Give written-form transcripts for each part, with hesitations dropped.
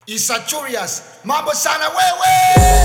Isa Curious, mambo sana wewe.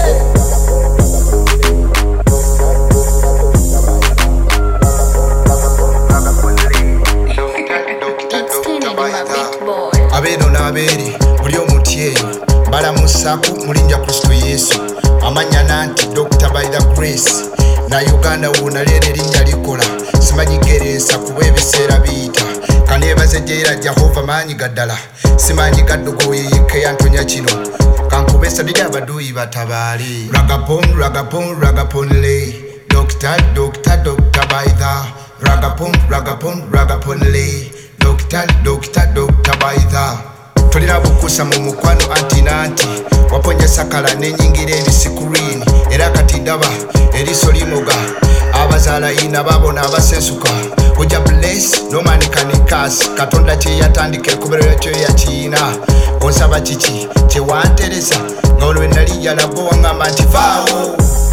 Abeno n'abeeri buli omutyeyi balamusaako mulinnya Kristo Yesu amanya nanti Dr. by the Grace na Uganda wona leero erinnya likola simanyi gereesa kuba ebiseera biyita kaneebaze jeera Jehova maanyi gaddala simanyi gaddogoye yekka yantonya kino kankubesa didi abaduuyi batabaale ragapon lay Dr. by the ragapon lay Dr. by the tulina bukusa mu mukwano anti nanti waponya sakala n'enyingira ebisikurini era kati ndaba eriso limoga abazaala ina babona abasensuka ojja bless no man can curse katonda kye yatandika ekuberera kyo yakiina onsaba kiki kye wanteresa nga olwe nali yalabo wangamba nti vaawo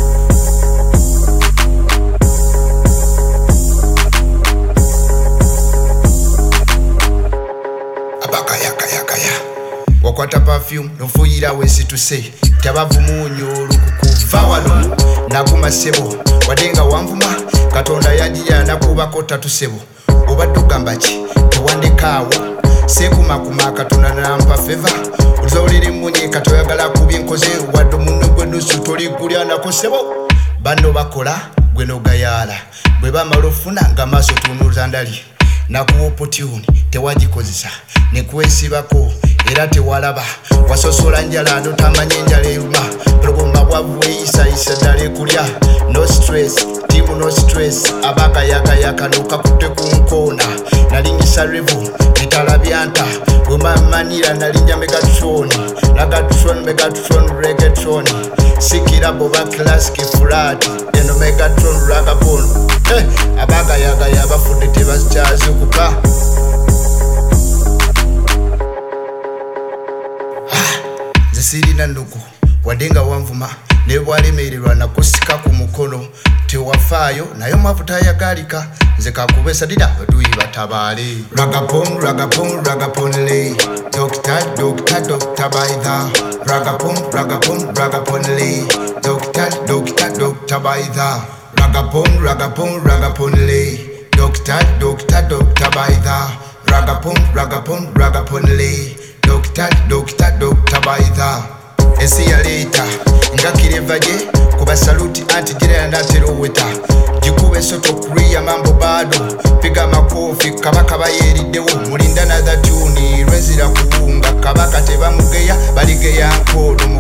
wakwata perfume nofuyira wesituse tabavumunyo olukukuva wano naguma sebo wadenga wanvuma katonda yajiya nakubako tatu sebo obadde ogamba ki tewandekaawo sekumakuma katonda nampa feva olizawulira emmunye katoyagala kubye nkoze wadde omunno gwe nusu toligulyanako sebo banno bakola gwe nogayaala bwe bamala ofuna nga maaso tunuuza ndali nakuwa opportuni tewagikozesa nekwesibako era tewalaba wasosola njala notamanya enjala eruma progoma bwavu weeyisayisa ddala ekulya no stress timu no stress abagayagayaka nokakutte ku nkoona nalinyisa revu bitala byanta bwemamanira nalinnya megatron reggaeton sikira boba classic flat eno megatron ragapon abagayagaya abafudde tebakyazukuka sirina ndugu wadenga wanvuma ne bwalemererwa nakusika ku mukono tewafaayo nayo mafuta yagalika nze kakubesa dida baduyi batabaale ragapon lay Dr. by the ragapon lay Dr. by the ragapon lay Dr. by the ragapon lay Dr. by the ensi ya leeta nga kirevaje kuba saluti anti jirena ndatero weta jikube soto kuria mambo bado piga makofi kabaka bayeriddewo mulinda na that tune rwezira kuunga kabaka tebamugeya baligeya nkodo